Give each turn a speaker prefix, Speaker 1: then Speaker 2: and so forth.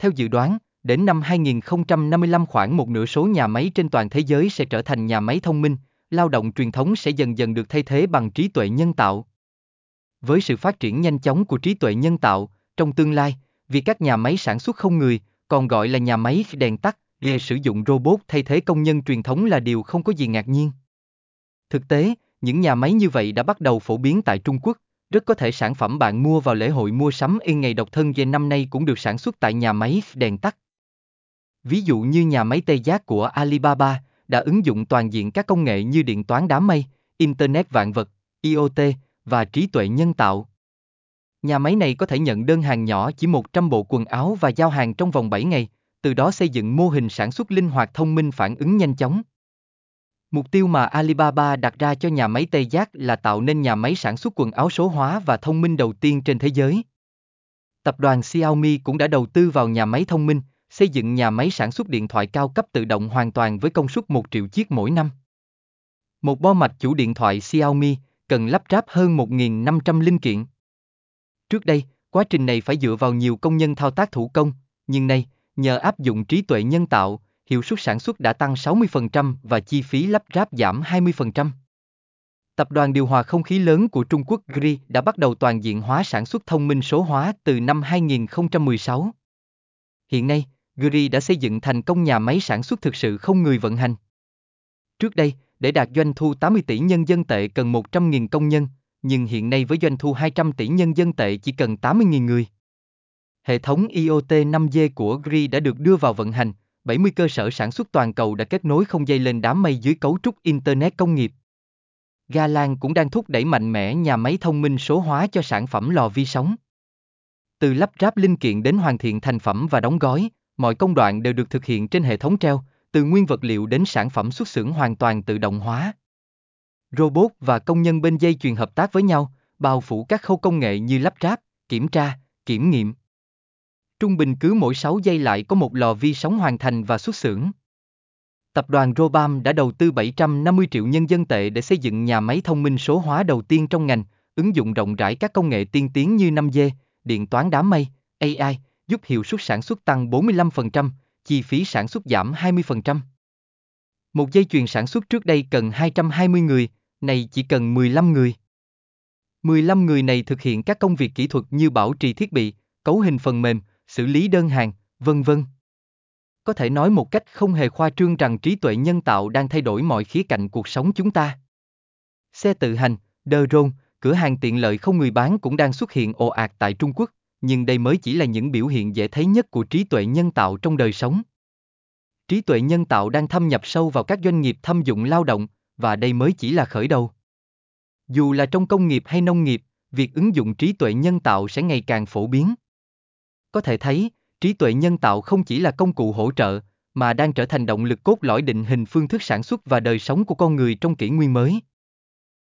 Speaker 1: Theo dự đoán, đến năm 2055 khoảng một nửa số nhà máy trên toàn thế giới sẽ trở thành nhà máy thông minh, lao động truyền thống sẽ dần dần được thay thế bằng trí tuệ nhân tạo. Với sự phát triển nhanh chóng của trí tuệ nhân tạo, trong tương lai, việc các nhà máy sản xuất không người, còn gọi là nhà máy đèn tắt, sử dụng robot thay thế công nhân truyền thống là điều không có gì ngạc nhiên. Thực tế, những nhà máy như vậy đã bắt đầu phổ biến tại Trung Quốc, rất có thể sản phẩm bạn mua vào lễ hội mua sắm in ngày độc thân về năm nay cũng được sản xuất tại nhà máy đèn tắt. Ví dụ như nhà máy Tê Giác của Alibaba đã ứng dụng toàn diện các công nghệ như điện toán đám mây, Internet vạn vật, IoT và trí tuệ nhân tạo. Nhà máy này có thể nhận đơn hàng nhỏ chỉ 100 bộ quần áo và giao hàng trong vòng 7 ngày, từ đó xây dựng mô hình sản xuất linh hoạt thông minh phản ứng nhanh chóng. Mục tiêu mà Alibaba đặt ra cho nhà máy Tê Giác là tạo nên nhà máy sản xuất quần áo số hóa và thông minh đầu tiên trên thế giới. Tập đoàn Xiaomi cũng đã đầu tư vào nhà máy thông minh, xây dựng nhà máy sản xuất điện thoại cao cấp tự động hoàn toàn với công suất 1 triệu chiếc mỗi năm. Một bo mạch chủ điện thoại Xiaomi cần lắp ráp hơn 1.500 linh kiện. Trước đây, quá trình này phải dựa vào nhiều công nhân thao tác thủ công, nhưng nay, nhờ áp dụng trí tuệ nhân tạo, hiệu suất sản xuất đã tăng 60% và chi phí lắp ráp giảm 20%. Tập đoàn điều hòa không khí lớn của Trung Quốc GRI đã bắt đầu toàn diện hóa sản xuất thông minh số hóa từ năm 2016. Hiện nay, GRI đã xây dựng thành công nhà máy sản xuất thực sự không người vận hành. Trước đây, để đạt doanh thu 80 tỷ nhân dân tệ cần 100.000 công nhân, nhưng hiện nay với doanh thu 200 tỷ nhân dân tệ chỉ cần 80.000 người. Hệ thống IoT 5G của GRI đã được đưa vào vận hành, 70 cơ sở sản xuất toàn cầu đã kết nối không dây lên đám mây dưới cấu trúc Internet công nghiệp. Ga Lan cũng đang thúc đẩy mạnh mẽ nhà máy thông minh số hóa cho sản phẩm lò vi sóng. Từ lắp ráp linh kiện đến hoàn thiện thành phẩm và đóng gói, mọi công đoạn đều được thực hiện trên hệ thống treo, từ nguyên vật liệu đến sản phẩm xuất xưởng hoàn toàn tự động hóa. Robot và công nhân bên dây chuyền hợp tác với nhau, bao phủ các khâu công nghệ như lắp ráp, kiểm tra, kiểm nghiệm. Trung bình cứ mỗi 6 giây lại có một lò vi sóng hoàn thành và xuất xưởng. Tập đoàn Robam đã đầu tư 750 triệu nhân dân tệ để xây dựng nhà máy thông minh số hóa đầu tiên trong ngành, ứng dụng rộng rãi các công nghệ tiên tiến như 5G, điện toán đám mây, AI, giúp hiệu suất sản xuất tăng 45%, chi phí sản xuất giảm 20%. Một dây chuyền sản xuất trước đây cần 220 người, nay chỉ cần 15 người. 15 người này thực hiện các công việc kỹ thuật như bảo trì thiết bị, cấu hình phần mềm, xử lý đơn hàng, vân vân. Có thể nói một cách không hề khoa trương rằng trí tuệ nhân tạo đang thay đổi mọi khía cạnh cuộc sống chúng ta. Xe tự hành, drone, cửa hàng tiện lợi không người bán cũng đang xuất hiện ồ ạt tại Trung Quốc, nhưng đây mới chỉ là những biểu hiện dễ thấy nhất của trí tuệ nhân tạo trong đời sống. Trí tuệ nhân tạo đang thâm nhập sâu vào các doanh nghiệp thâm dụng lao động, và đây mới chỉ là khởi đầu. Dù là trong công nghiệp hay nông nghiệp, việc ứng dụng trí tuệ nhân tạo sẽ ngày càng phổ biến. Có thể thấy, trí tuệ nhân tạo không chỉ là công cụ hỗ trợ, mà đang trở thành động lực cốt lõi định hình phương thức sản xuất và đời sống của con người trong kỷ nguyên mới.